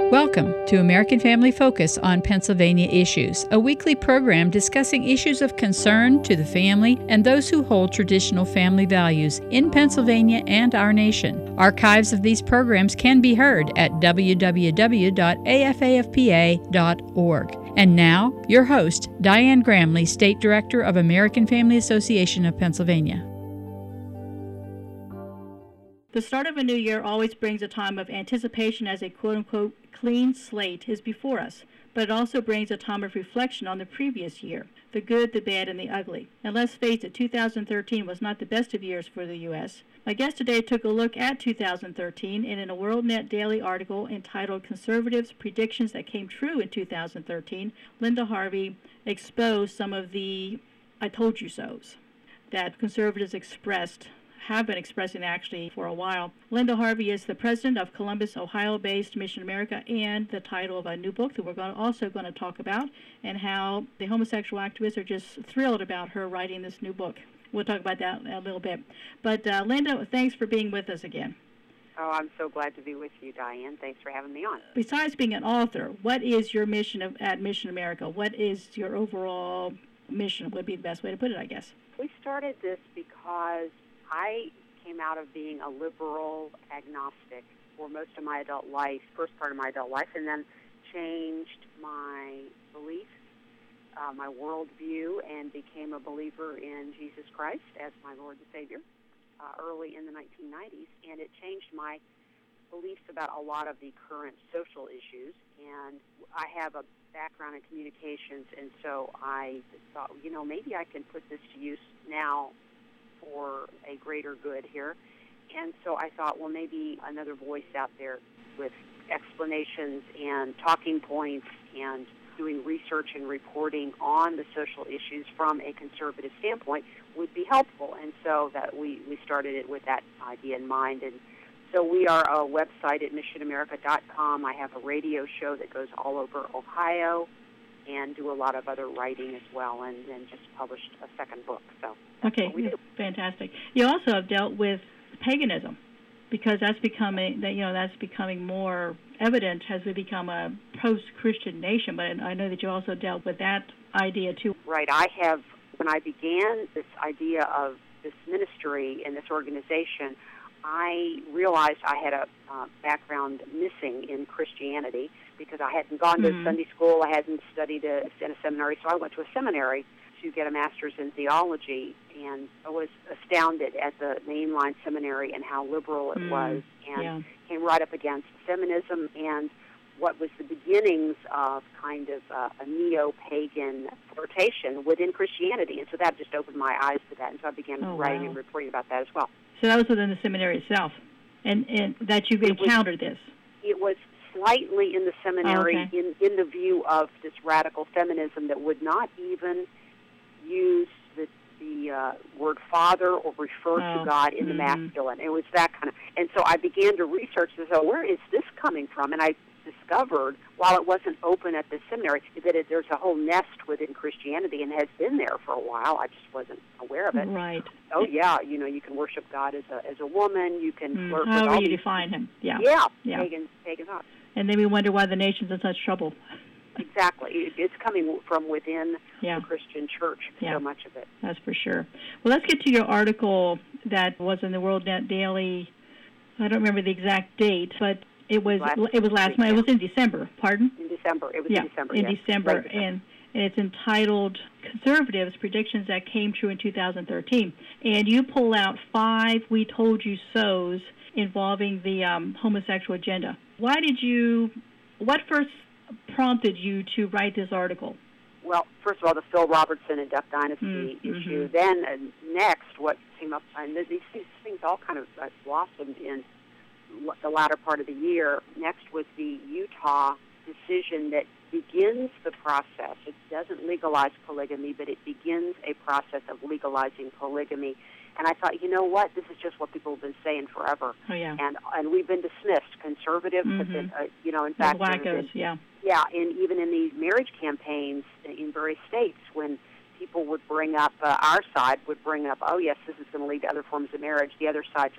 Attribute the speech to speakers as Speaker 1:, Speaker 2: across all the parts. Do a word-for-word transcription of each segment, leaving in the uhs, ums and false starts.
Speaker 1: Welcome to American Family Focus on Pennsylvania Issues, a weekly program discussing issues of concern to the family and those who hold traditional family values in Pennsylvania and our nation. Archives of these programs can be heard at w w w dot a f a f p a dot org. And now, your host, Diane Gramley, State Director of American Family Association of Pennsylvania.
Speaker 2: The start of a new year always brings a time of anticipation as a quote-unquote clean slate is before us, but it also brings a time of reflection on the previous year, the good, the bad, and the ugly. And let's face it, two thousand thirteen was not the best of years for the U S My guest today took a look at two thousand thirteen and in a WorldNet Daily article entitled Conservatives' Predictions That Came True in two thousand thirteen, Linda Harvey exposed some of the I told you so's that conservatives expressed have been expressing actually for a while. Linda Harvey is the president of Columbus, Ohio-based Mission America, and the title of a new book that we're going to also going to talk about, and how the homosexual activists are just thrilled about her writing this new book. We'll talk about that a little bit. But uh, Linda, thanks for being with us again.
Speaker 3: Oh, I'm so glad to be with you, Diane. Thanks for having me on.
Speaker 2: Besides being an author, what is your mission of, at Mission America? What is your overall mission? Would be the best way to put it, I guess.
Speaker 3: We started this because I came out of being a liberal agnostic for most of my adult life, first part of my adult life, and then changed my beliefs, uh, my worldview, and became a believer in Jesus Christ as my Lord and Savior uh, early in the nineteen nineties, and it changed my beliefs about a lot of the current social issues. And I have a background in communications, and so I thought, you know, maybe I can put this to use now for a greater good here. And so I thought, well, maybe another voice out there with explanations and talking points and doing research and reporting on the social issues from a conservative standpoint would be helpful. And so that we, we started it with that idea in mind. And so we are a website at mission america dot com. I have a radio show that goes all over Ohio, and do a lot of other writing as well, and then just published a second book. So
Speaker 2: okay, fantastic. You also have dealt with paganism, because that's becoming that you know that's becoming more evident as we become a post-Christian nation. But I know that you also dealt with that idea too.
Speaker 3: Right. I have. When I began this idea of this ministry and this organization, I realized I had a uh, background missing in Christianity, because I hadn't gone to mm-hmm. Sunday school, I hadn't studied a, in a seminary, so I went to a seminary to get a master's in theology, and I was astounded at the mainline seminary and how liberal it mm-hmm. was, and yeah. came right up against feminism and what was the beginnings of kind of uh, a neo-pagan flirtation within Christianity, and so that just opened my eyes to that, and so I began oh, writing wow. and reporting about that as well.
Speaker 2: So that was within the seminary itself, and, and that you encountered
Speaker 3: was,
Speaker 2: this.
Speaker 3: It was slightly in the seminary,
Speaker 2: oh, okay.
Speaker 3: in, in the view of this radical feminism that would not even use the, the uh, word father or refer
Speaker 2: oh.
Speaker 3: to God in mm-hmm. the masculine. It was that kind of, and so I began to research this. So where is this coming from? And I discovered, while it wasn't open at the seminary, that it, there's a whole nest within Christianity and has been there for a while. I just wasn't aware of it.
Speaker 2: Right.
Speaker 3: Oh yeah, you know, you can worship God as a as a woman. You can
Speaker 2: mm.
Speaker 3: flirt
Speaker 2: However
Speaker 3: with all
Speaker 2: you
Speaker 3: these,
Speaker 2: define him. Yeah.
Speaker 3: Yeah.
Speaker 2: yeah.
Speaker 3: Pagan, pagan thoughts.
Speaker 2: And then we wonder why the nation's in such trouble.
Speaker 3: Exactly. It's coming from within
Speaker 2: yeah.
Speaker 3: the Christian church,
Speaker 2: yeah.
Speaker 3: so much of it.
Speaker 2: That's for sure. Well, let's get to your article that was in the WorldNet Daily. I don't remember the exact date, but it was
Speaker 3: last
Speaker 2: it was last month. It was in December. Pardon?
Speaker 3: In December. It was
Speaker 2: yeah,
Speaker 3: in December.
Speaker 2: in
Speaker 3: yes.
Speaker 2: December,
Speaker 3: right.
Speaker 2: and and it's entitled "Conservatives: Predictions That Came True in two thousand thirteen." And you pull out five "We Told You So's" involving the um, homosexual agenda. Why did you? What first prompted you to write this article?
Speaker 3: Well, first of all, the Phil Robertson and Duck Dynasty
Speaker 2: mm-hmm.
Speaker 3: issue. Then uh, next, what came up, and these, these things all kind of uh, blossomed in the latter part of the year. Next was the Utah decision that begins the process. It doesn't legalize polygamy, but it begins a process of legalizing polygamy. And I thought, you know what? This is just what people have been saying forever.
Speaker 2: Oh, yeah.
Speaker 3: And and we've been dismissed. Conservatives
Speaker 2: mm-hmm.
Speaker 3: have been, uh, you know, in
Speaker 2: the
Speaker 3: fact,
Speaker 2: wackos,
Speaker 3: been,
Speaker 2: yeah.
Speaker 3: Yeah, and even in these marriage campaigns in various states, when people would bring up, uh, our side would bring up, oh, yes, this is going to lead to other forms of marriage, the other side just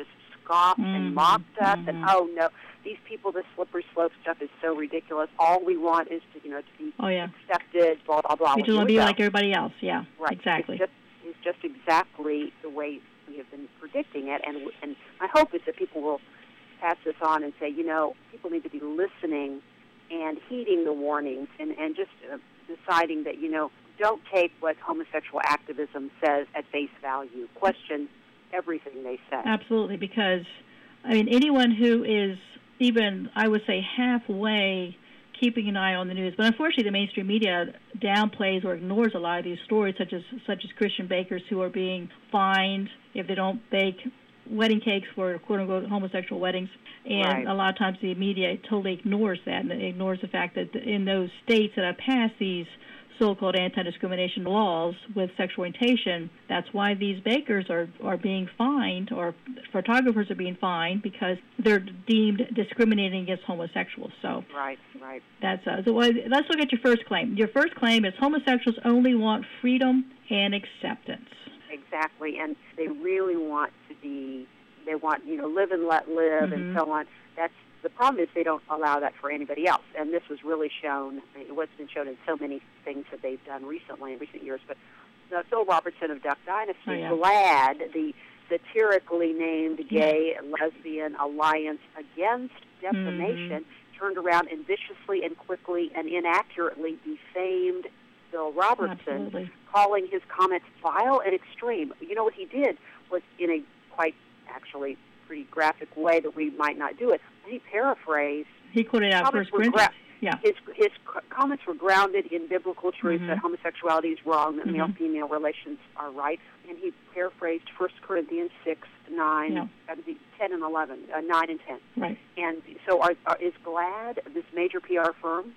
Speaker 3: scoffed
Speaker 2: mm-hmm.
Speaker 3: and mocked us,
Speaker 2: mm-hmm.
Speaker 3: and oh no, these people, this slippery slope stuff is so ridiculous. All we want is to, you know, to be
Speaker 2: oh, yeah.
Speaker 3: accepted, blah, blah, blah.
Speaker 2: We just want to be like everybody else, yeah,
Speaker 3: right.
Speaker 2: exactly.
Speaker 3: It's just, it's just exactly the way we have been predicting it, and and my hope is that people will pass this on and say, you know, people need to be listening and heeding the warnings and, and just uh, deciding that, you know, don't take what homosexual activism says at face value. Question everything they say.
Speaker 2: Absolutely, because, I mean, anyone who is even, I would say, halfway keeping an eye on the news, but unfortunately the mainstream media downplays or ignores a lot of these stories, such as such as Christian bakers who are being fined if they don't bake wedding cakes for quote-unquote homosexual weddings. And
Speaker 3: right.
Speaker 2: a lot of times the media totally ignores that, and it ignores the fact that in those states that have passed these so-called anti-discrimination laws with sexual orientation, that's why these bakers are, are being fined, or photographers are being fined, because they're deemed discriminating against homosexuals. So
Speaker 3: right, right.
Speaker 2: That's uh, so. Well, let's look at your first claim. Your first claim is homosexuals only want freedom and acceptance.
Speaker 3: Exactly, and they really want to be, they want, you know, live and let live, mm-hmm. and so on. That's the problem is they don't allow that for anybody else, and this was really shown. It was been shown in so many things that they've done recently in recent years. But uh, Phil Robertson of Duck Dynasty,
Speaker 2: oh, yeah.
Speaker 3: GLAAD, the satirically named Gay and Lesbian Alliance Against Defamation, mm-hmm. turned around and viciously and quickly and inaccurately defamed Phil Robertson,
Speaker 2: Absolutely.
Speaker 3: calling his comments vile and extreme. You know what he did was, in a quite actually pretty graphic way that we might not do it, he paraphrased.
Speaker 2: He quoted out First Corinthians. Yeah.
Speaker 3: His his comments were grounded in biblical truth,
Speaker 2: mm-hmm.
Speaker 3: that homosexuality is wrong, that
Speaker 2: mm-hmm.
Speaker 3: male-female relations are right, and he paraphrased First Corinthians six, nine,
Speaker 2: yeah.
Speaker 3: ten, and eleven, uh, nine and ten.
Speaker 2: Right.
Speaker 3: And so, are, are, is GLAAD, this major P R firm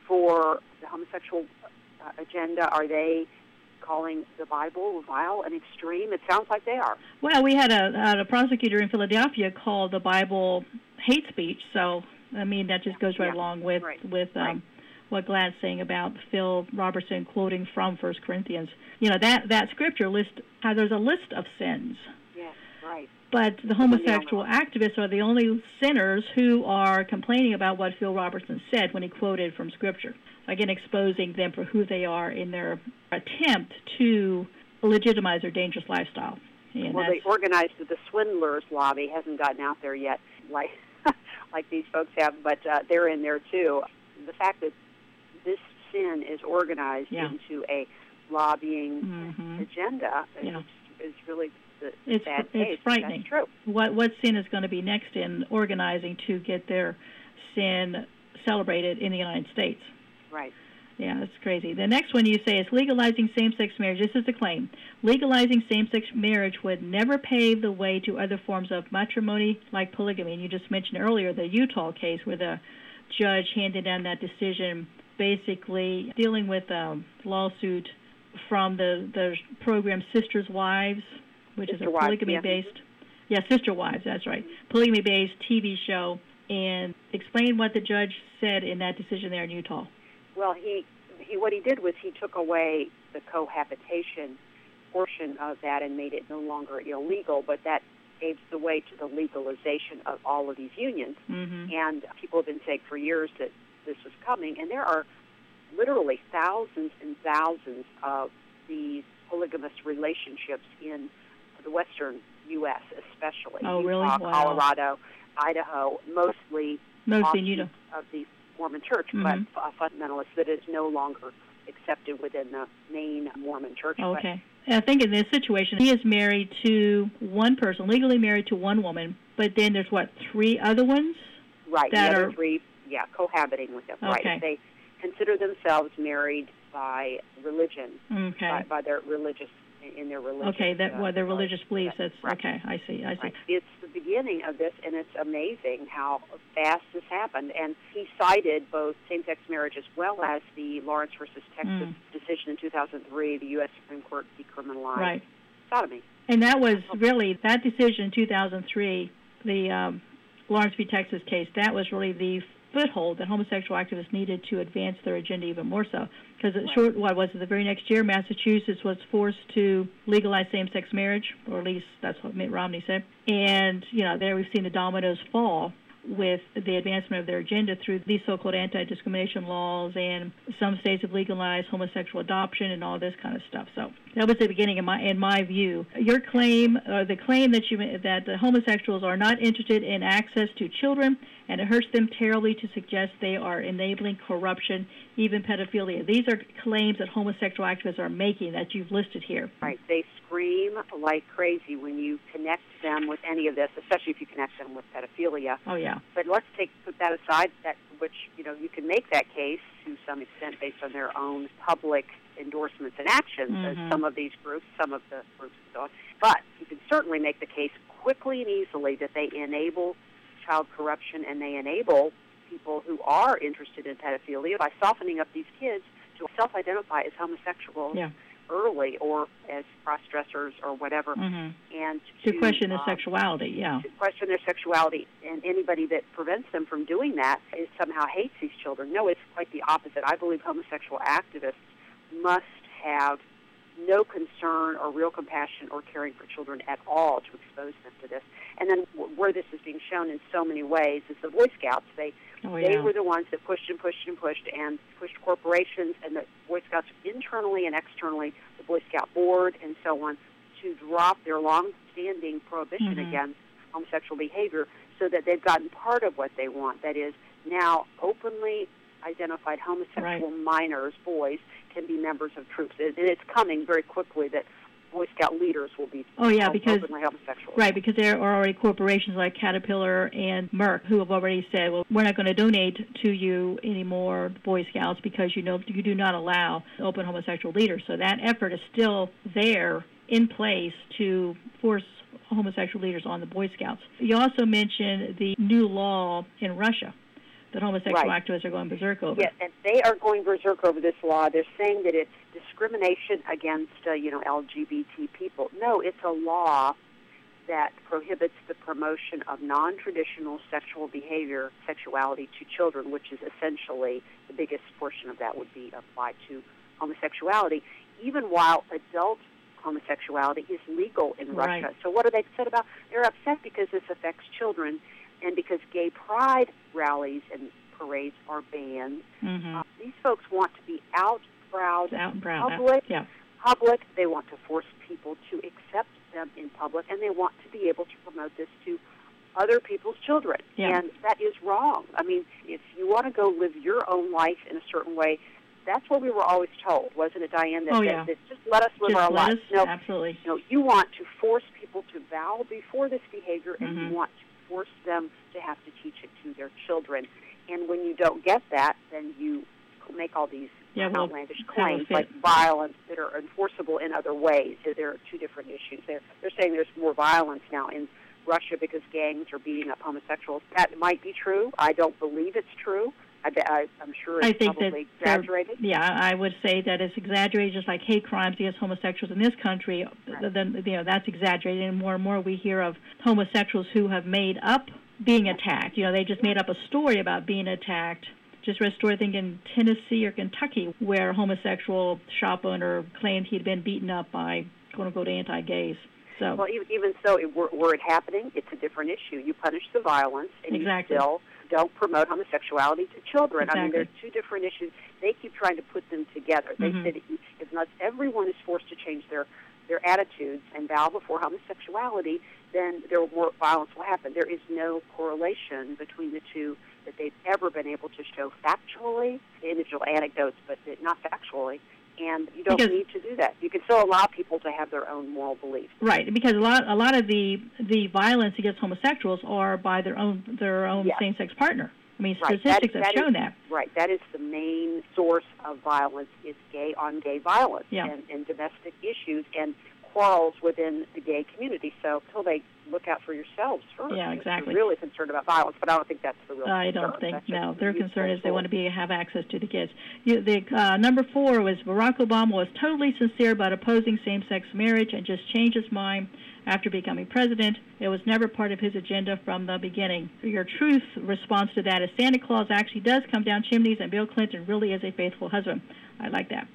Speaker 3: for the homosexual uh, agenda, are they calling the Bible vile and extreme? It sounds like they are.
Speaker 2: Well, we had a, had a prosecutor in Philadelphia call the Bible hate speech, so I mean that just goes right
Speaker 3: yeah.
Speaker 2: along with
Speaker 3: right.
Speaker 2: with um,
Speaker 3: right.
Speaker 2: what GLAAD's saying about Phil Robertson quoting from First Corinthians. You know, that that scripture list, how there's a list of sins.
Speaker 3: Yes, right.
Speaker 2: But the homosexual activists are the only sinners who are complaining about what Phil Robertson said when he quoted from Scripture. Again, exposing them for who they are in their attempt to legitimize their dangerous lifestyle. And
Speaker 3: well, they organized the swindlers lobby. Hasn't gotten out there yet, like like these folks have, but uh, they're in there too. The fact that this sin is organized
Speaker 2: yeah.
Speaker 3: into a lobbying
Speaker 2: mm-hmm.
Speaker 3: agenda
Speaker 2: yeah.
Speaker 3: is, is really the
Speaker 2: it's,
Speaker 3: bad
Speaker 2: it's
Speaker 3: case.
Speaker 2: frightening.
Speaker 3: That's true.
Speaker 2: What what sin is going to be next in organizing to get their sin celebrated in the United States?
Speaker 3: Right.
Speaker 2: Yeah, that's crazy. The next one you say is legalizing same-sex marriage. This is the claim. Legalizing same-sex marriage would never pave the way to other forms of matrimony like polygamy. And you just mentioned earlier the Utah case where the judge handed down that decision basically dealing with a lawsuit from the, the program Sisters Wives, which
Speaker 3: Sister
Speaker 2: is a polygamy-based, yeah. yeah, Sister Wives, that's right, polygamy-based T V show. And explain what the judge said in that decision there in Utah.
Speaker 3: Well, he, he what he did was he took away the cohabitation portion of that and made it no longer illegal, but that paves the way to the legalization of all of these unions.
Speaker 2: Mm-hmm.
Speaker 3: And people have been saying for years that this was coming, and there are literally thousands and thousands of these polygamous relationships in the western U S especially.
Speaker 2: Oh,
Speaker 3: Utah,
Speaker 2: really? Wow.
Speaker 3: Colorado, Idaho, mostly
Speaker 2: Mostly in Utah.
Speaker 3: of the Mormon Church,
Speaker 2: mm-hmm.
Speaker 3: but uh, fundamentalists that is no longer accepted within the main Mormon Church.
Speaker 2: Okay. And I think in this situation, he is married to one person, legally married to one woman, but then there's, what, three other ones?
Speaker 3: Right,
Speaker 2: that
Speaker 3: the other
Speaker 2: are...
Speaker 3: three, yeah, cohabiting with them.
Speaker 2: Okay.
Speaker 3: Right, they consider themselves married by religion,
Speaker 2: okay.
Speaker 3: by, by their religious, in their religious
Speaker 2: Okay, that
Speaker 3: uh,
Speaker 2: well, their religious beliefs. That's
Speaker 3: right.
Speaker 2: okay. I see. I see.
Speaker 3: Right. It's the beginning of this, and it's amazing how fast this happened. And he cited both same-sex marriage as well as the Lawrence versus Texas
Speaker 2: mm.
Speaker 3: decision in two thousand three. The U S Supreme Court decriminalized
Speaker 2: right.
Speaker 3: sodomy.
Speaker 2: And that was really that decision in two thousand three, the um, Lawrence v. Texas case. That was really the foothold that homosexual activists needed to advance their agenda even more so. Because right. short, what was it, the very next year, Massachusetts was forced to legalize same-sex marriage, or at least that's what Mitt Romney said. And, you know, there we've seen the dominoes fall with the advancement of their agenda through these so-called anti-discrimination laws, and some states have legalized homosexual adoption and all this kind of stuff. So that was the beginning, in my in my view. Your claim, or the claim that you that the homosexuals are not interested in access to children, and it hurts them terribly to suggest they are enabling corruption, even pedophilia. These are claims that homosexual activists are making that you've listed here.
Speaker 3: Right. They scream like crazy when you connect them with any of this, especially if you connect them with pedophilia.
Speaker 2: Oh, yeah.
Speaker 3: But let's take put that aside, that which, you know, you can make that case to some extent based on their own public endorsements and actions, mm-hmm. as some of these groups, some of the groups and so on. But you can certainly make the case quickly and easily that they enable child corruption, and they enable people who are interested in pedophilia by softening up these kids to self-identify as homosexuals
Speaker 2: yeah.
Speaker 3: early, or as cross-dressers or whatever,
Speaker 2: mm-hmm.
Speaker 3: and
Speaker 2: to,
Speaker 3: to
Speaker 2: question their
Speaker 3: um,
Speaker 2: sexuality, yeah.
Speaker 3: To question their sexuality, and anybody that prevents them from doing that is somehow hates these children. No, it's quite the opposite. I believe homosexual activists must have no concern or real compassion or caring for children at all to expose them to this. And then where this is being shown in so many ways is the Boy Scouts. They
Speaker 2: oh,
Speaker 3: they
Speaker 2: yeah.
Speaker 3: were the ones that pushed and pushed and pushed and pushed corporations and the Boy Scouts internally and externally, the Boy Scout board and so on, to drop their long-standing prohibition
Speaker 2: mm-hmm.
Speaker 3: against homosexual behavior, so that they've gotten part of what they want. That is, now openly identified homosexual
Speaker 2: right.
Speaker 3: minors, boys, can be members of troops. And it's coming very quickly that Boy Scout leaders will be
Speaker 2: oh, yeah, because,
Speaker 3: openly homosexual.
Speaker 2: Right, because there are already corporations like Caterpillar and Merck who have already said, well, we're not going to donate to you anymore, Boy Scouts, because you know you do not allow open homosexual leaders. So that effort is still there in place to force homosexual leaders on the Boy Scouts. You also mentioned the new law in Russia that homosexual
Speaker 3: right.
Speaker 2: activists are going berserk over.
Speaker 3: Yes, and they are going berserk over this law. They're saying that it's discrimination against, uh, you know, L G B T people. No, it's a law that prohibits the promotion of non-traditional sexual behavior, sexuality to children, which is essentially the biggest portion of that would be applied to homosexuality, even while adult homosexuality is legal in
Speaker 2: right.
Speaker 3: Russia. So what are they upset about? They're upset because this affects children, and because gay pride rallies and parades are banned.
Speaker 2: Mm-hmm.
Speaker 3: Uh, these folks want to be out, proud,
Speaker 2: out and proud.
Speaker 3: public.
Speaker 2: Yeah.
Speaker 3: Public. They want to force people to accept them in public, and they want to be able to promote this to other people's children.
Speaker 2: Yeah.
Speaker 3: And that is wrong. I mean, if you want to go live your own life in a certain way, that's what we were always told, wasn't it, Diane? That,
Speaker 2: oh,
Speaker 3: that,
Speaker 2: yeah.
Speaker 3: that just let us live
Speaker 2: just
Speaker 3: our
Speaker 2: let
Speaker 3: lives.
Speaker 2: Us,
Speaker 3: no,
Speaker 2: absolutely.
Speaker 3: You know, you want to force people to bow before this behavior, and
Speaker 2: mm-hmm.
Speaker 3: you want to force them to have to teach it to their children. And when you don't get that, then you make all these
Speaker 2: yeah, well,
Speaker 3: outlandish claims like violence that are enforceable in other ways. So there are two different issues. They're, they're saying there's more violence now in Russia because gangs are beating up homosexuals. That might be true. I don't believe it's true. I, I, I'm sure it's
Speaker 2: I think
Speaker 3: probably
Speaker 2: that
Speaker 3: exaggerated.
Speaker 2: Yeah, I would say that it's exaggerated, just like hate crimes against homosexuals in this country.
Speaker 3: Right.
Speaker 2: Then you know that's exaggerated, and more and more we hear of homosexuals who have made up being attacked. You know, they just made up a story about being attacked. Just read a story, I think, in Tennessee or Kentucky, where a homosexual shop owner claimed he'd been beaten up by quote-unquote anti-gays. So,
Speaker 3: well, even, even so, it, were, were it happening, it's a different issue. You punish the violence, and
Speaker 2: exactly.
Speaker 3: you still don't promote homosexuality to children.
Speaker 2: Exactly.
Speaker 3: I mean, there's two different issues. They keep trying to put them together. They
Speaker 2: mm-hmm.
Speaker 3: said if unless everyone is forced to change their, their attitudes and bow before homosexuality, then there more violence will happen. There is no correlation between the two that they've ever been able to show factually, individual anecdotes, but not factually. And you don't
Speaker 2: because,
Speaker 3: need to do that. You can still allow people to have their own moral beliefs.
Speaker 2: Right, because a lot, a lot of the the violence against homosexuals are by their own their own
Speaker 3: yes.
Speaker 2: same-sex partner. I mean,
Speaker 3: right.
Speaker 2: statistics
Speaker 3: that,
Speaker 2: have
Speaker 3: that
Speaker 2: shown
Speaker 3: is,
Speaker 2: that.
Speaker 3: Right, that is the main source of violence is gay on gay violence
Speaker 2: yeah.
Speaker 3: and, and domestic issues and quarrels within the gay community. So until they look out for yourselves first.
Speaker 2: Yeah, exactly.
Speaker 3: They're really concerned about violence, but I don't think that's the real
Speaker 2: I
Speaker 3: concern.
Speaker 2: don't think,
Speaker 3: that's
Speaker 2: no. Their concern is they
Speaker 3: tool.
Speaker 2: want to be have access to the kids. You, the uh, number four was Barack Obama was totally sincere about opposing same-sex marriage and just changed his mind after becoming president. It was never part of his agenda from the beginning. Your truth response to that is Santa Claus actually does come down chimneys, and Bill Clinton really is a faithful husband. I like that.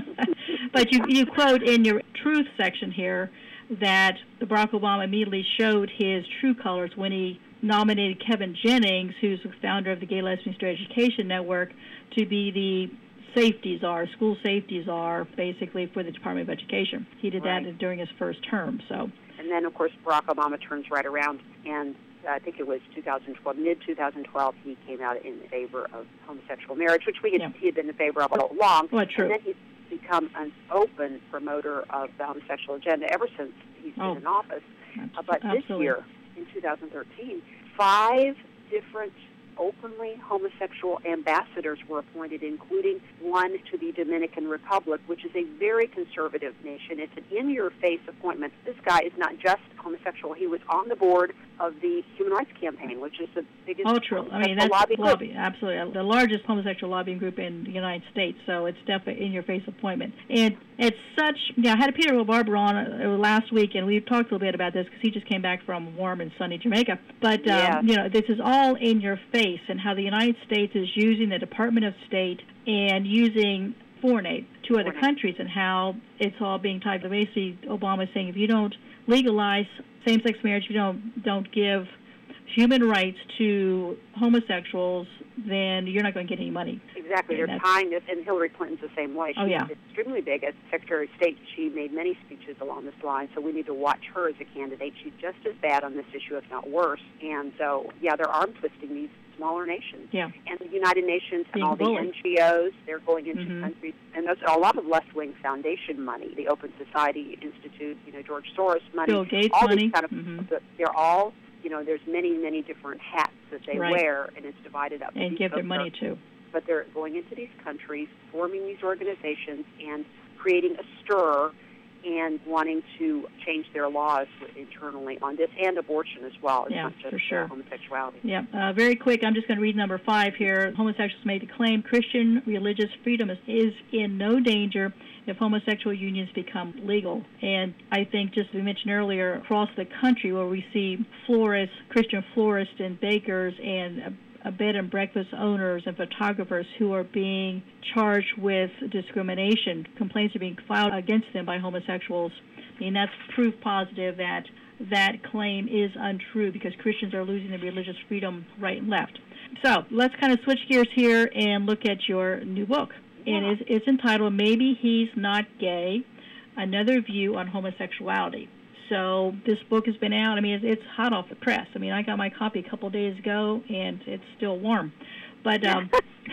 Speaker 2: But you, you quote in your truth section here that Barack Obama immediately showed his true colors when he nominated Kevin Jennings, who's the founder of the Gay Lesbian Straight Education Network, to be the safety czar, school safety czar, basically, for the Department of Education. He did
Speaker 3: Right.
Speaker 2: that during his first term. So,
Speaker 3: And then, of course, Barack Obama turns right around, and I think it was two thousand twelve, mid twenty twelve, he came out in favor of homosexual marriage, which we had,
Speaker 2: Yeah.
Speaker 3: he had been in favor of all along.
Speaker 2: Well, true.
Speaker 3: And then he's become an open promoter of the homosexual agenda ever since he's
Speaker 2: Oh,
Speaker 3: been in office. Uh, but
Speaker 2: absolutely.
Speaker 3: this year, in two thousand thirteen, five different openly homosexual ambassadors were appointed, including one to the Dominican Republic, which is a very conservative nation. It's an in-your-face appointment. This guy is not just homosexual. He was on the board of the Human Rights Campaign, which is the biggest
Speaker 2: Ultra. I mean,
Speaker 3: homosexual
Speaker 2: that's
Speaker 3: lobby group.
Speaker 2: lobby, absolutely. The largest homosexual lobbying group in the United States, so it's definitely in-your-face appointment. And it's such, yeah, I had Peter LaBarbera on uh, last week, and we talked a little bit about this because he just came back from warm and sunny Jamaica. But, um,
Speaker 3: Yeah.
Speaker 2: you know, this is all in your face, and how the United States is using the Department of State and using foreign aid to other
Speaker 3: Foreign aid.
Speaker 2: countries, and how it's all being tied to basically Obama saying if you don't legalize same-sex marriage, if you don't don't give human rights to homosexuals, then you're not going to get any money.
Speaker 3: Exactly.
Speaker 2: And
Speaker 3: They're
Speaker 2: that's-
Speaker 3: tying this, and Hillary Clinton's the same way. She's
Speaker 2: Oh, yeah.
Speaker 3: extremely big. As Secretary of State, she made many speeches along this line, so we need to watch her as a candidate. She's just as bad on this issue, if not worse. And so, yeah, they're arm twisting these smaller nations.
Speaker 2: Yeah.
Speaker 3: And the United Nations and
Speaker 2: Being
Speaker 3: all the
Speaker 2: bullied.
Speaker 3: N G Os, they're going into
Speaker 2: Mhm.
Speaker 3: countries, and there's a lot of left-wing foundation money, the Open Society Institute, you know, George Soros money,
Speaker 2: Bill Gates
Speaker 3: all
Speaker 2: money.
Speaker 3: these kind of,
Speaker 2: Mhm.
Speaker 3: they're all, you know, there's many, many different hats that they
Speaker 2: Right.
Speaker 3: wear, and it's divided up.
Speaker 2: And
Speaker 3: These
Speaker 2: give their
Speaker 3: folks
Speaker 2: money
Speaker 3: are-
Speaker 2: to.
Speaker 3: but they're going into these countries, forming these organizations, and creating a stir and wanting to change their laws internally on this, and abortion as well. It's
Speaker 2: Yeah,
Speaker 3: not just
Speaker 2: for sure.
Speaker 3: uh, homosexuality.
Speaker 2: Yeah, uh, very quick. I'm just going to read number five here. Homosexuals made the claim Christian religious freedom is, is in no danger if homosexual unions become legal. And I think, just as we mentioned earlier, across the country where we see florists, Christian florists and bakers and uh, uh, bed and breakfast owners and photographers who are being charged with discrimination, complaints are being filed against them by homosexuals. I mean, that's proof positive that that claim is untrue, because Christians are losing their religious freedom right and left. So let's kind of switch gears here and look at your new book.
Speaker 3: Yeah.
Speaker 2: And it's, it's entitled Maybe He's Not Gay, Another View on Homosexuality. So this book has been out. I mean, it's, it's hot off the press. I mean, I got my copy a couple of days ago, and it's still warm. But um,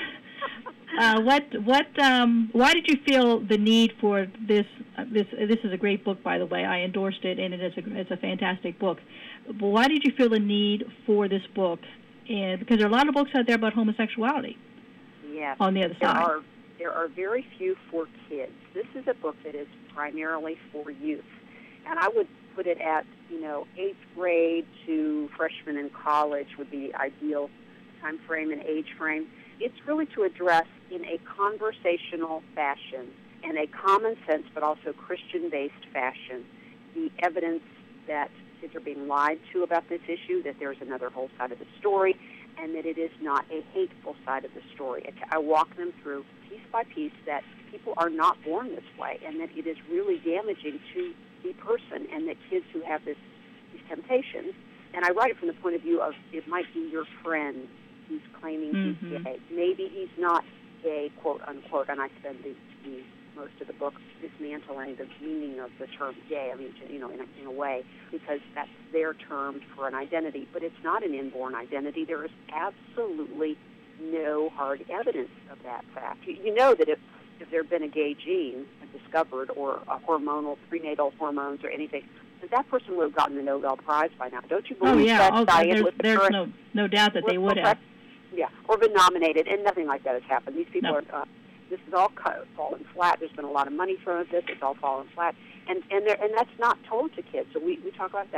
Speaker 2: uh, what, what, um, why did you feel the need for this? Uh, this, this is a great book, by the way. I endorsed it, and it is a, it's a fantastic book. But why did you feel the need for this book? And because there are a lot of books out there about homosexuality.
Speaker 3: Yes.
Speaker 2: On the other
Speaker 3: there
Speaker 2: side.
Speaker 3: Are, there are very few for kids. This is a book that is primarily for youth. And I would put it at, you know, eighth grade to freshman in college would be the ideal time frame and age frame. It's really to address in a conversational fashion and a common sense but also Christian-based fashion the evidence that kids are being lied to about this issue, that there's another whole side of the story, and that it is not a hateful side of the story. I walk them through piece by piece that people are not born this way, and that it is really damaging to the person, and that kids who have this these temptations, and I write it from the point of view of it might be your friend who's claiming
Speaker 2: Mm-hmm.
Speaker 3: he's gay. Maybe he's not gay, quote unquote, and I spend the, the most of the book dismantling the meaning of the term gay, I mean, you know, in a, in a way, because that's their term for an identity, but it's not an inborn identity. There is absolutely no hard evidence of that fact. You, you know that if, if there had been a gay gene discovered, or a hormonal, prenatal hormones or anything, that that person would have gotten the Nobel Prize by now. Don't you
Speaker 2: Oh,
Speaker 3: believe
Speaker 2: yeah.
Speaker 3: that,
Speaker 2: Oh,
Speaker 3: Diane,
Speaker 2: there's
Speaker 3: with the
Speaker 2: there's
Speaker 3: current-
Speaker 2: no, no doubt that they would
Speaker 3: well,
Speaker 2: have.
Speaker 3: Yeah, or been nominated, and nothing like that has happened. These people
Speaker 2: No.
Speaker 3: are, uh, this is all cut, fallen flat. There's been a lot of money thrown at this. It's all fallen flat. And and there, and that's not told to kids. So we, we talk about that. We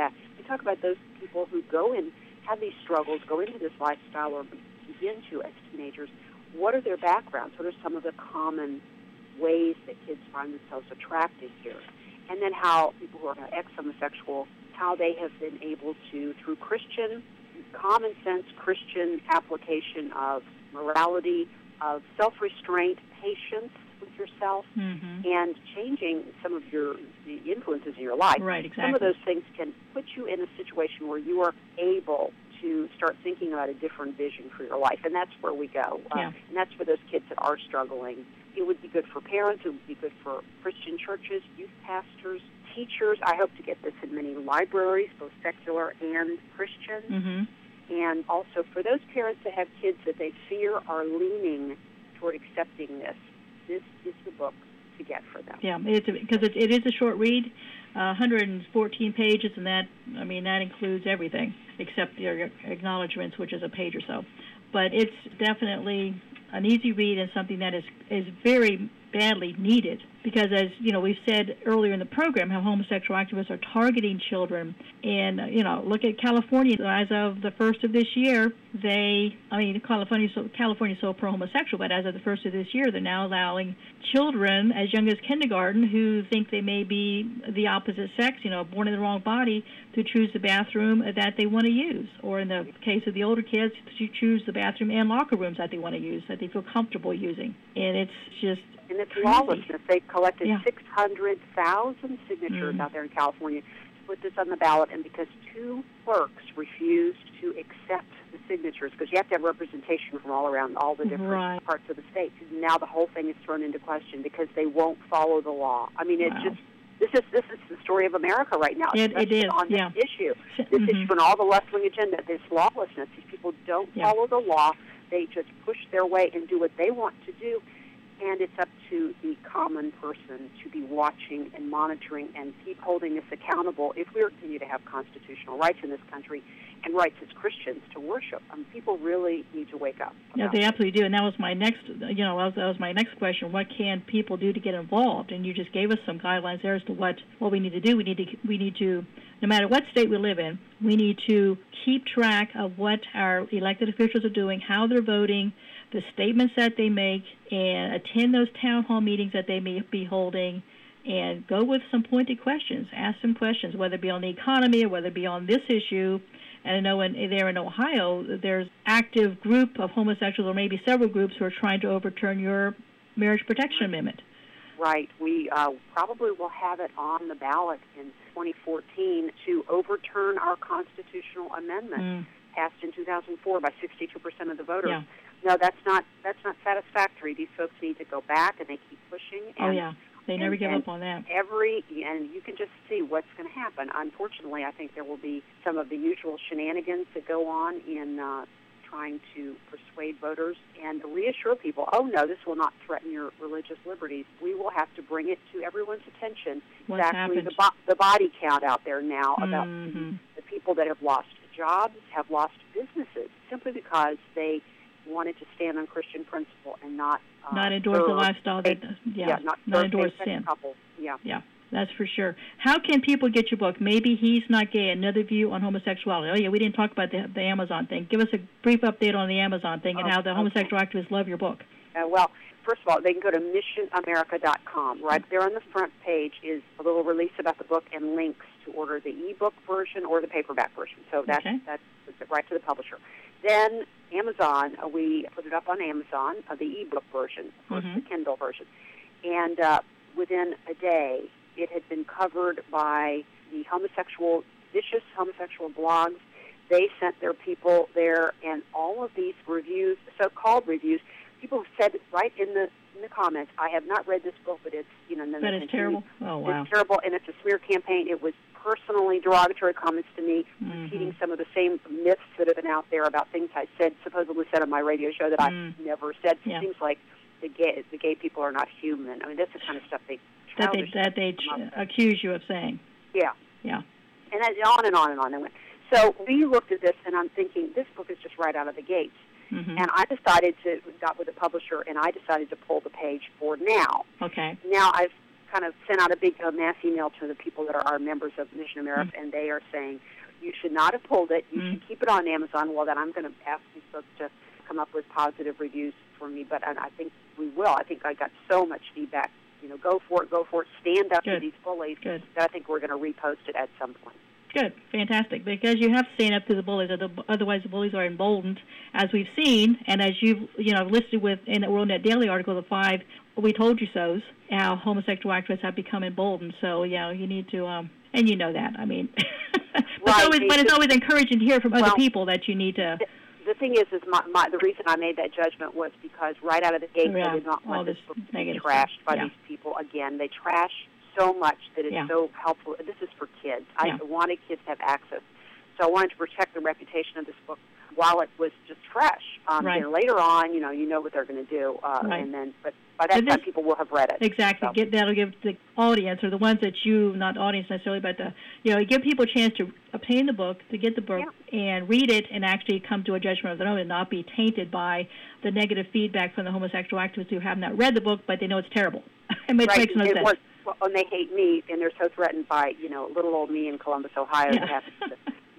Speaker 3: talk about those people who go and have these struggles, go into this lifestyle or begin to as teenagers. What are their backgrounds? What are some of the common ways that kids find themselves attracted here? And then how people who are ex-homosexual, how they have been able to, through Christian, common sense Christian application of morality, of self-restraint, patience with yourself,
Speaker 2: mm-hmm.
Speaker 3: and changing some of your the influences in your life.
Speaker 2: Right, exactly.
Speaker 3: Some of those things can put you in a situation where you are able to start thinking about a different vision for your life, and that's where we go.
Speaker 2: Yeah.
Speaker 3: Uh, and that's for those kids that are struggling. It would be good for parents. It would be good for Christian churches, youth pastors, teachers. I hope to get this in many libraries, both secular and Christian.
Speaker 2: Mm-hmm.
Speaker 3: And also for those parents that have kids that they fear are leaning toward accepting this, this is the book to get for them.
Speaker 2: Yeah, it's because it, it is a short read, uh, one hundred fourteen pages, and that, I mean, that includes everything except the acknowledgments, which is a page or so. But it's definitely an easy read and something that is is very badly needed because, as you know, we've said earlier in the program, how homosexual activists are targeting children. And, uh, you know, look at California. As of the first of this year, they, I mean, California so, California's so pro-homosexual, but as of the first of this year, they're now allowing children as young as kindergarten who think they may be the opposite sex, you know, born in the wrong body, to choose the bathroom that they want to use. Or in the case of the older kids, to choose the bathroom and locker rooms that they want to use, that they feel comfortable using. And it's just
Speaker 3: And it's
Speaker 2: crazy.
Speaker 3: lawlessness. They collected
Speaker 2: Yeah.
Speaker 3: six hundred thousand signatures
Speaker 2: Mm.
Speaker 3: out there in California to put this on the ballot, and because two clerks refused to accept the signatures, because you have to have representation from all around all the different
Speaker 2: Right.
Speaker 3: parts of the state, now the whole thing is thrown into question because they won't follow the law. I mean, it's
Speaker 2: Wow.
Speaker 3: just, this is this is the story of America right now.
Speaker 2: It- it
Speaker 3: especially
Speaker 2: is,
Speaker 3: on
Speaker 2: yeah.
Speaker 3: this issue. This
Speaker 2: Mhm.
Speaker 3: issue and all the left-wing agenda, this lawlessness. These people don't
Speaker 2: Yeah.
Speaker 3: follow the law. They just push their way and do what they want to do. And it's up to the common person to be watching and monitoring and keep holding us accountable if we continue to have constitutional rights in this country and rights as Christians to worship. Um, people really need to wake up.
Speaker 2: Yeah,
Speaker 3: about
Speaker 2: they
Speaker 3: this.
Speaker 2: absolutely do, and that was my next. You know, that was, that was my next question. What can people do to get involved? And you just gave us some guidelines there as to what what we need to do. We need to we need to, no matter what state we live in, we need to keep track of what our elected officials are doing, how they're voting, the statements that they make, and attend those town hall meetings that they may be holding, and go with some pointed questions. Ask some questions, whether it be on the economy or whether it be on this issue. And I know in, there in Ohio, there's active group of homosexuals, or maybe several groups, who are trying to overturn your marriage protection amendment.
Speaker 3: Right. We uh, probably will have it on the ballot in twenty fourteen to overturn our constitutional amendment
Speaker 2: Mm.
Speaker 3: passed in two thousand four by sixty-two percent of the voters.
Speaker 2: Yeah.
Speaker 3: No, that's not that's not satisfactory. These folks need to go back, and they keep pushing. And
Speaker 2: Oh, yeah. They never
Speaker 3: and,
Speaker 2: give
Speaker 3: and
Speaker 2: up on that.
Speaker 3: Every and you can just see what's going to happen. Unfortunately, I think there will be some of the usual shenanigans that go on in uh, trying to persuade voters and reassure people, oh, no, this will not threaten your religious liberties. We will have to bring it to everyone's attention.
Speaker 2: What's
Speaker 3: exactly
Speaker 2: happened?
Speaker 3: the, bo- the body count out there now about
Speaker 2: Mm-hmm.
Speaker 3: the people that have lost jobs, have lost businesses, simply because they wanted to stand on Christian principle and not uh,
Speaker 2: Not endorse
Speaker 3: serve
Speaker 2: a lifestyle that, yeah,
Speaker 3: yeah, not,
Speaker 2: not
Speaker 3: serve
Speaker 2: endorse
Speaker 3: same-sex
Speaker 2: sin.
Speaker 3: couples. Yeah.
Speaker 2: Yeah, that's for sure. How can people get your book? Maybe He's Not Gay, Another View on Homosexuality. Oh, yeah, we didn't talk about the, the Amazon thing. Give us a brief update on the Amazon thing and
Speaker 3: Oh,
Speaker 2: how the
Speaker 3: okay.
Speaker 2: homosexual activists love your book.
Speaker 3: Uh, well, first of all, they can go to mission america dot com. Right there on the front page is a little release about the book and links to order the e-book version or the paperback version. So that's,
Speaker 2: Okay.
Speaker 3: that's, that's right to the publisher. Then Amazon, uh, we put it up on Amazon, uh, the e-book version, of course,
Speaker 2: Mhm.
Speaker 3: the Kindle version. And uh, within a day, it had been covered by the homosexual, vicious homosexual blogs. They sent their people there, and all of these reviews, so-called reviews, people said right in the in the comments, I have not read this book, but it's, you know, and then
Speaker 2: But
Speaker 3: they
Speaker 2: it's
Speaker 3: continue,
Speaker 2: terrible? Oh, wow.
Speaker 3: It's terrible, and it's a smear campaign. It was personally derogatory comments to me,
Speaker 2: Mhm.
Speaker 3: repeating some of the same myths that have been out there about things I said, supposedly said on my radio show that
Speaker 2: Mm.
Speaker 3: I never said.
Speaker 2: Yeah.
Speaker 3: It seems like the gay the gay people are not human. I mean, that's the kind of stuff they
Speaker 2: That they,
Speaker 3: childish
Speaker 2: that they
Speaker 3: stuff come up with.
Speaker 2: accuse you of saying.
Speaker 3: Yeah.
Speaker 2: Yeah.
Speaker 3: And then on and on and on they went. So we looked at this, and I'm thinking, this book is just right out of the gates.
Speaker 2: Mm-hmm.
Speaker 3: And I decided to, got with the publisher, and I decided to pull the page for now.
Speaker 2: Okay.
Speaker 3: Now I've kind of sent out a big uh, mass email to the people that are our members of Mission America, mm-hmm. and they are saying, You should not have pulled it. You
Speaker 2: Mm.
Speaker 3: should keep it on Amazon. Well, then I'm going to ask these folks to come up with positive reviews for me, but and I think we will. I think I got so much feedback. You know, go for it, go for it, stand up
Speaker 2: Good.
Speaker 3: to these bullies.
Speaker 2: Good.
Speaker 3: That I think we're going to repost it at some point.
Speaker 2: Good, fantastic, because you have to stand up to the bullies, otherwise the bullies are emboldened, as we've seen, and as you've you know listed with in the WorldNet Daily article, the five "we told you so's," how homosexual activists have become emboldened. So you know you need to, um, and you know that. I mean, but,
Speaker 3: Right,
Speaker 2: it's always,
Speaker 3: they
Speaker 2: but it's
Speaker 3: should-
Speaker 2: always encouraging to hear from other
Speaker 3: Well,
Speaker 2: people that you need to.
Speaker 3: The thing is, is my, my, the reason I made that judgment was because right out of the gate,
Speaker 2: Yeah,
Speaker 3: I did not
Speaker 2: all
Speaker 3: want this
Speaker 2: this
Speaker 3: book to be
Speaker 2: negative
Speaker 3: trashed
Speaker 2: stuff.
Speaker 3: by
Speaker 2: Yeah.
Speaker 3: these people. Again, they trash so much that it's
Speaker 2: Yeah.
Speaker 3: so helpful. This is for kids.
Speaker 2: Yeah.
Speaker 3: I wanted kids to have access. So I wanted to protect the reputation of this book while it was just fresh. Um,
Speaker 2: Right.
Speaker 3: And later on, you know, you know what they're going to do. Uh,
Speaker 2: Right.
Speaker 3: And then, but by that
Speaker 2: But
Speaker 3: time,
Speaker 2: this-
Speaker 3: people will have read it.
Speaker 2: Exactly.
Speaker 3: So.
Speaker 2: Get that'll give the audience, or the ones that you, not audience necessarily, but the you know, give people a chance to obtain the book, to get the book, and read it, and actually come to a judgment of their own, and not be tainted by the negative feedback from the homosexual activists who have not read the book, but they know it's terrible. It makes,
Speaker 3: Right.
Speaker 2: makes no
Speaker 3: and,
Speaker 2: sense.
Speaker 3: well, well, and they hate me, and they're so threatened by, you know, little old me in Columbus, Ohio,
Speaker 2: Yeah.
Speaker 3: that happens to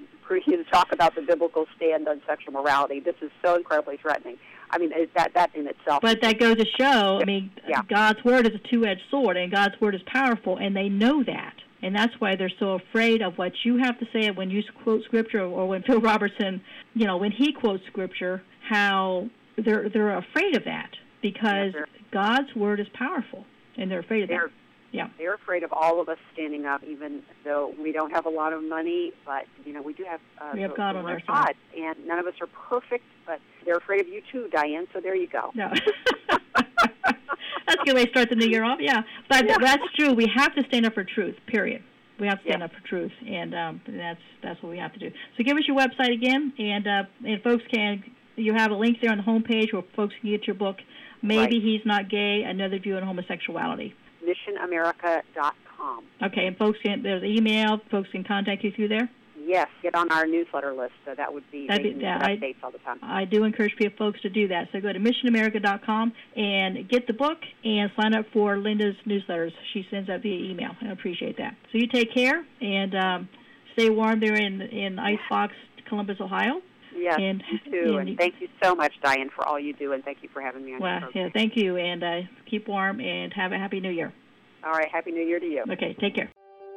Speaker 3: to talk about the biblical stand on sexual morality. This is so incredibly threatening. I mean, it- that that in itself.
Speaker 2: But that goes to show, I mean,
Speaker 3: Yeah.
Speaker 2: God's Word is a two-edged sword, and God's Word is powerful, and they know that. And that's why they're so afraid of what you have to say when you quote Scripture, or when Phil Robertson, you know, when he quotes Scripture, how they're they're afraid of that, because
Speaker 3: Yeah,
Speaker 2: God's Word is powerful, and they're afraid of
Speaker 3: they're,
Speaker 2: that. Yeah.
Speaker 3: They're afraid of all of us standing up, even though we don't have a lot of money, but, you know, we do have, uh,
Speaker 2: We have
Speaker 3: the-
Speaker 2: God
Speaker 3: the
Speaker 2: on
Speaker 3: Word
Speaker 2: our
Speaker 3: of
Speaker 2: side.
Speaker 3: God, and none of us are perfect, but they're afraid of you too, Diane, so there you go.
Speaker 2: No. That's a good way to start the new year off, yeah. But
Speaker 3: Yeah.
Speaker 2: that's true. We have to stand up for truth, period. We have to stand
Speaker 3: Yeah.
Speaker 2: up for truth, and um, that's that's what we have to do. So give us your website again, and uh, and folks can, you have a link there on the homepage where folks can get your book, Maybe
Speaker 3: Right.
Speaker 2: He's Not Gay, Another View on Homosexuality.
Speaker 3: mission america dot com.
Speaker 2: Okay, and folks can, there's an email, folks can contact you through there?
Speaker 3: Yes, get on our newsletter list, so that would be,
Speaker 2: That'd
Speaker 3: they
Speaker 2: be-
Speaker 3: can
Speaker 2: yeah,
Speaker 3: get
Speaker 2: I-
Speaker 3: updates all the time.
Speaker 2: I do encourage people, folks to do that. So go to mission america dot com and get the book and sign up for Linda's newsletters. She sends that via email. I appreciate that. So you take care and um, stay warm there in in Icebox, Columbus, Ohio.
Speaker 3: Yes,
Speaker 2: and,
Speaker 3: you too,
Speaker 2: and
Speaker 3: and thank you so much, Diane, for all you do, and thank you for having me on your
Speaker 2: Well,
Speaker 3: program.
Speaker 2: yeah, thank you, and uh, keep warm and have a happy New Year.
Speaker 3: All right, Happy New Year to you.
Speaker 2: Okay, take care.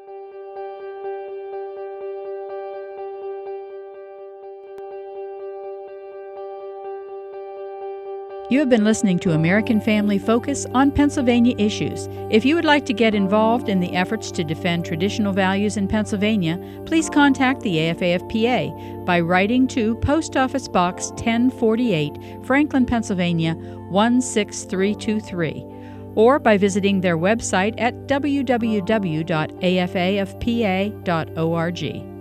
Speaker 1: You have been listening to American Family Focus on Pennsylvania issues. If you would like to get involved in the efforts to defend traditional values in Pennsylvania, please contact the A F A F P A by writing to Post Office Box ten forty-eight, Franklin, Pennsylvania one six three two three, or by visiting their website at w w w dot a f a f p a dot org.